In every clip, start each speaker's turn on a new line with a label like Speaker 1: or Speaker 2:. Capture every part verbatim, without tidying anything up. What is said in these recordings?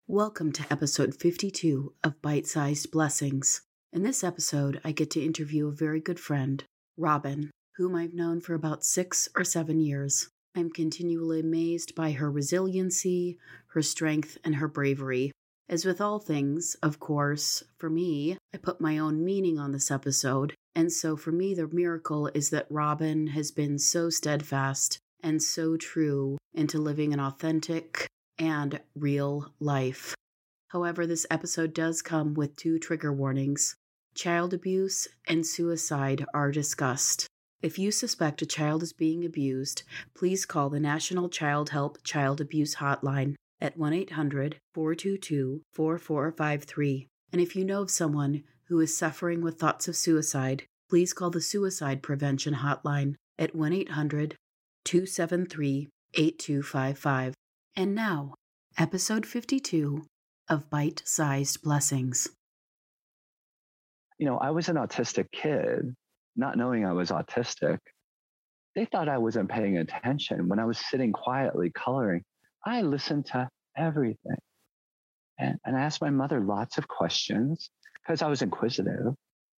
Speaker 1: Welcome to episode fifty-two of Bite-Sized Blessings. In this episode, I get to interview a very good friend, Robin, whom I've known for about six or seven years. I'm continually amazed by her resiliency, her strength, and her bravery. As with all things, of course, for me, I put my own meaning on this episode, and so for me the miracle is that Robin has been so steadfast and so true into living an authentic and real life. However, this episode does come with two trigger warnings. Child abuse and suicide are discussed. If you suspect a child is being abused, please call the National Child Help Child Abuse Hotline at one eight hundred, four two two, four four five three. And if you know of someone who is suffering with thoughts of suicide, please call the Suicide Prevention Hotline at one eight hundred, two seven three, eight two five five. And now, episode fifty-two of Bite-Sized Blessings.
Speaker 2: You know, I was an autistic kid, not knowing I was autistic. They thought I wasn't paying attention when I was sitting quietly coloring. I listened to everything. And, and I asked my mother lots of questions because I was inquisitive.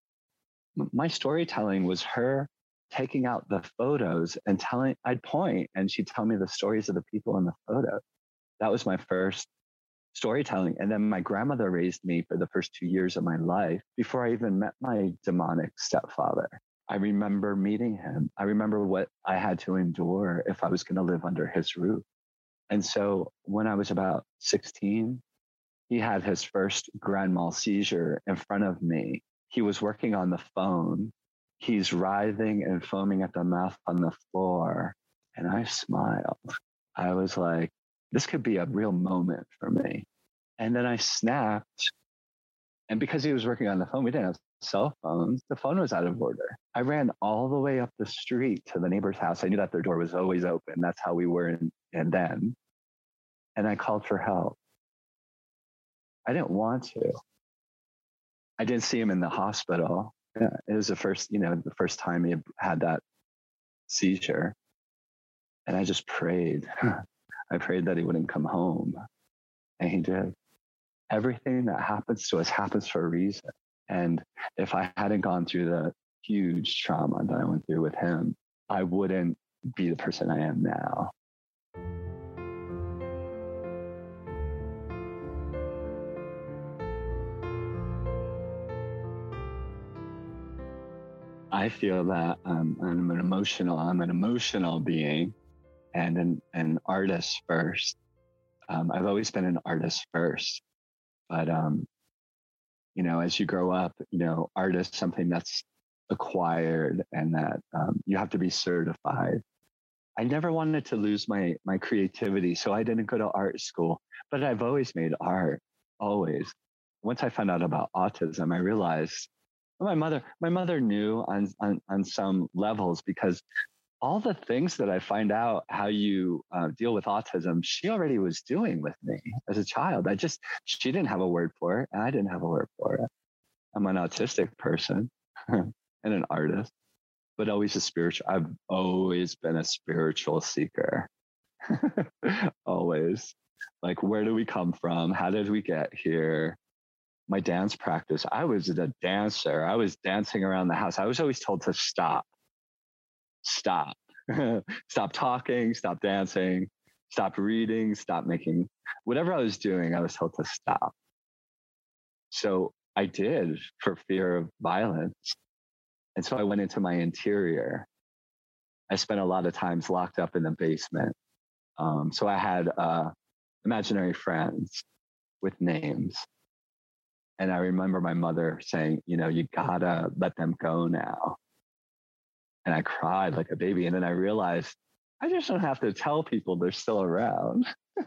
Speaker 2: My storytelling was her taking out the photos and telling, I'd point and she'd tell me the stories of the people in the photo. That was my first storytelling. And then my grandmother raised me for the first two years of my life before I even met my demonic stepfather. I remember meeting him. I remember what I had to endure if I was going to live under his roof. And so when I was about sixteen, he had his first grand mal seizure in front of me. He was working on the phone. He's writhing and foaming at the mouth on the floor. And I smiled. I was like, this could be a real moment for me. And then I snapped. And because he was working on the phone, we didn't have cell phones. The phone was out of order. I ran all the way up the street to the neighbor's house. I knew that their door was always open. That's how we were in, and then. And I called for help. I didn't want to. I didn't see him in the hospital. Yeah, it was the first, you know, the first time he had had that seizure. And I just prayed. I prayed that he wouldn't come home. And he did. Everything that happens to us happens for a reason. And if I hadn't gone through the huge trauma that I went through with him, I wouldn't be the person I am now. I feel that um, I'm an emotional, I'm an emotional being and an, an artist first. Um, I've always been an artist first, but um, you know, as you grow up, you know, art is something that's acquired and that um, you have to be certified. I never wanted to lose my my creativity, so I didn't go to art school, but I've always made art, always. Once I found out about autism, I realized my mother, my mother knew on, on, on some levels because all the things that I find out how you uh, deal with autism, she already was doing with me as a child. I just, she didn't have a word for it and I didn't have a word for it. I'm an autistic person and an artist, but always a spiritual, I've always been a spiritual seeker. Always. Like, where do we come from? How did we get here? My dance practice, I was a dancer. I was dancing around the house. I was always told to stop, stop, stop talking, stop dancing, stop reading, stop making, whatever I was doing, I was told to stop. So I did for fear of violence. And so I went into my interior. I spent a lot of times locked up in the basement. Um, so I had uh, imaginary friends with names. And I remember my mother saying, you know, you gotta let them go now. And I cried like a baby. And then I realized I just don't have to tell people they're still around.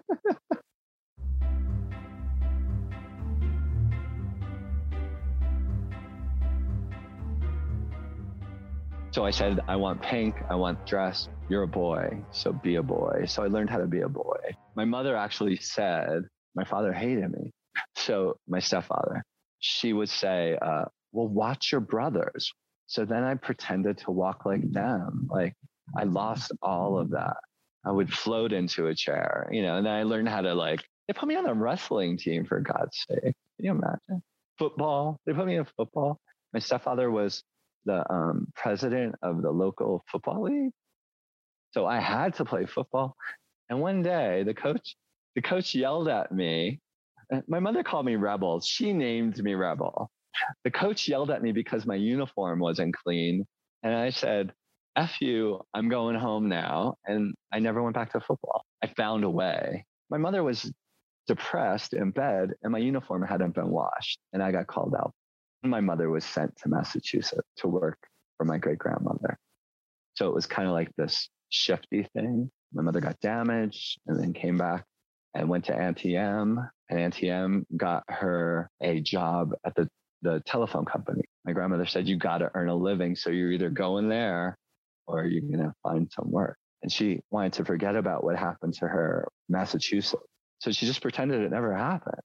Speaker 2: So I said, I want pink, I want dress. You're a boy, so be a boy. So I learned how to be a boy. My mother actually said, my father hated me. So my stepfather, she would say, uh, well, watch your brothers. So then I pretended to walk like them. Like I lost all of that. I would float into a chair, you know, and then I learned how to like They put me on a wrestling team, for God's sake. Can you imagine? Football. They put me in football. My stepfather was the um, president of the local football league. So I had to play football. And one day the coach, the coach yelled at me. My mother called me Rebel. She named me Rebel. The coach yelled at me because my uniform wasn't clean. And I said, F you, I'm going home now. And I never went back to football. I found a way. My mother was depressed in bed and my uniform hadn't been washed. And I got called out. My mother was sent to Massachusetts to work for my great grandmother. So it was kind of like this shifty thing. My mother got damaged and then came back and went to Auntie M. And Auntie M got her a job at the, the telephone company. My grandmother said, you got to earn a living. So you're either going there or you're going to find some work. And she wanted to forget about what happened to her in Massachusetts. So she just pretended it never happened.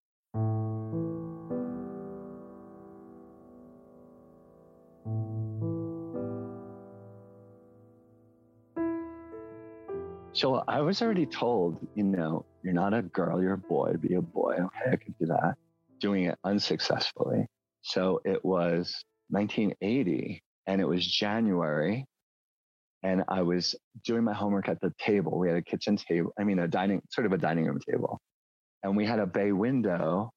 Speaker 2: So I was already told, you know, you're not a girl, you're a boy, be a boy. Okay, I could do that. Doing it unsuccessfully. So it was nineteen eighty and it was January and I was doing my homework at the table. We had a kitchen table, I mean, a dining, sort of a dining room table. And we had a bay window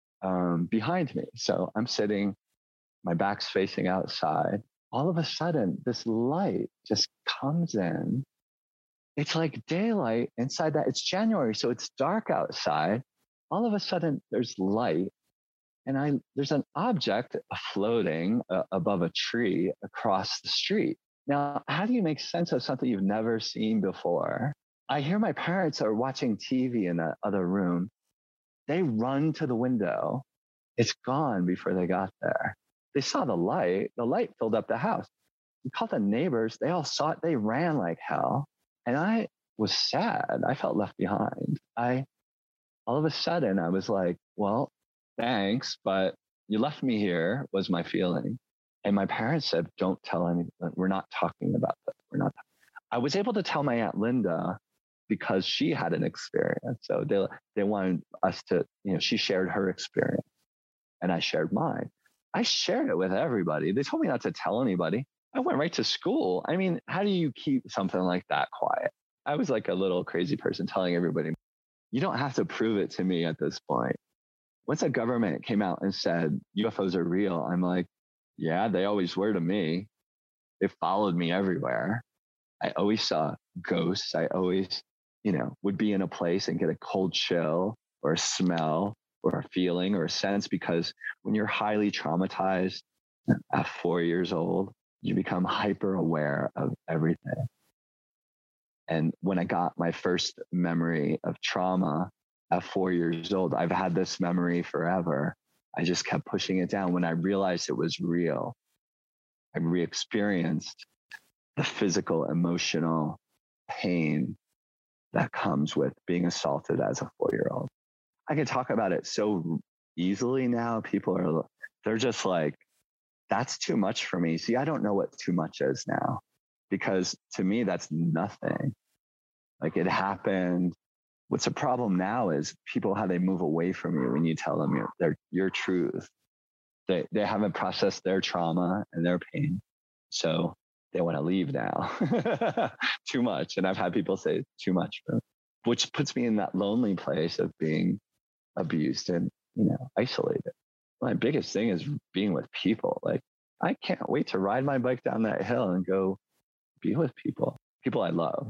Speaker 2: um, behind me. So I'm sitting, my back's facing outside. All of a sudden, this light just comes in. It's like daylight inside that. It's January, so it's dark outside. All of a sudden, there's light. And I there's an object floating uh, above a tree across the street. Now, how do you make sense of something you've never seen before? I hear my parents are watching T V in the other room. They run to the window. It's gone before they got there. They saw the light. The light filled up the house. We called the neighbors. They all saw it. They ran like hell. And I was sad. I felt left behind. I, all of a sudden, I was like, well, thanks, but you left me here, was my feeling. And my parents said, don't tell anyone. We're not talking about this. We're not. I was able to tell my Aunt Linda because she had an experience. So they, they wanted us to, you know, she shared her experience and I shared mine. I shared it with everybody. They told me not to tell anybody. I went right to school. I mean, how do you keep something like that quiet? I was like a little crazy person telling everybody, you don't have to prove it to me at this point. Once the government came out and said U F Os are real, I'm like, yeah, they always were to me. They followed me everywhere. I always saw ghosts. I always, you know, would be in a place and get a cold chill or a smell or a feeling or a sense, because when you're highly traumatized at four years old, you become hyper aware of everything. And when I got my first memory of trauma at four years old, I've had this memory forever. I just kept pushing it down. When I realized it was real, I re-experienced the physical, emotional pain that comes with being assaulted as a four-year-old. I can talk about it so easily now. People are, they're just like, that's too much for me. See, I don't know what too much is now, because to me, that's nothing. Like, it happened. What's a problem now is people, how they move away from you when you tell them your, their, your truth. They, they haven't processed their trauma and their pain. So they want to leave now. Too much. And I've had people say too much, which puts me in that lonely place of being abused and, you know, isolated. My biggest thing is being with people. Like, I can't wait to ride my bike down that hill and go be with people, people I love.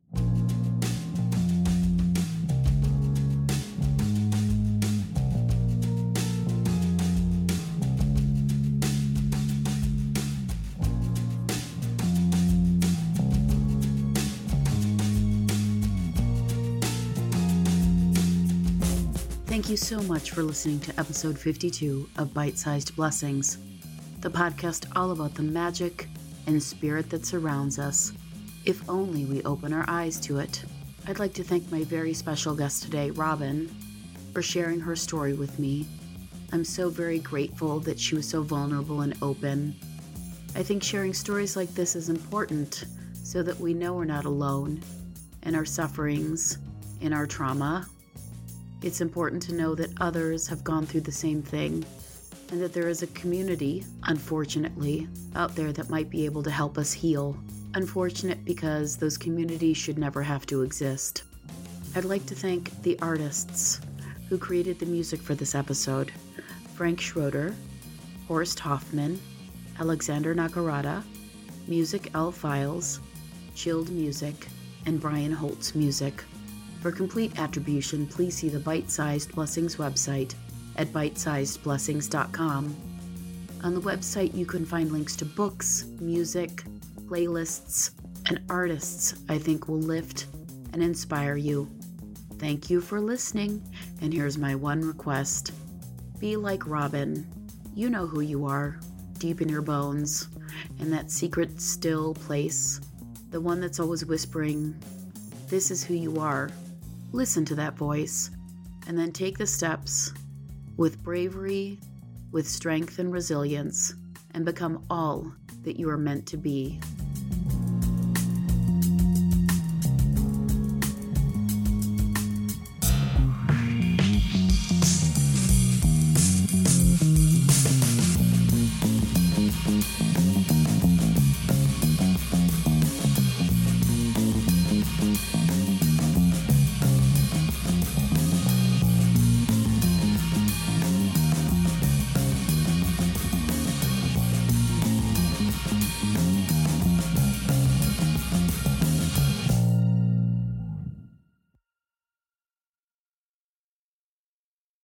Speaker 1: Thank you so much for listening to episode fifty-two of Bite-Sized Blessings, the podcast all about the magic and spirit that surrounds us, if only we open our eyes to it. I'd like to thank my very special guest today, Robin, for sharing her story with me. I'm so very grateful that she was so vulnerable and open. I think sharing stories like this is important so that we know we're not alone in our sufferings, in our trauma, It's important to know that others have gone through the same thing, and that there is a community, unfortunately, out there that might be able to help us heal. Unfortunate because those communities should never have to exist. I'd like to thank the artists who created the music for this episode: Frank Schroeder, Horst Hoffman, Alexander Nakarada, Music L Files, Chilled Music, and Brian Holtz Music. For complete attribution, please see the Bite-Sized Blessings website at bite sized blessings dot com. On the website, you can find links to books, music, playlists, and artists I think will lift and inspire you. Thank you for listening, and here's my one request. Be like Robin. You know who you are, deep in your bones, in that secret, still place, the one that's always whispering, "This is who you are." Listen to that voice, and then take the steps with bravery, with strength and resilience, and become all that you are meant to be.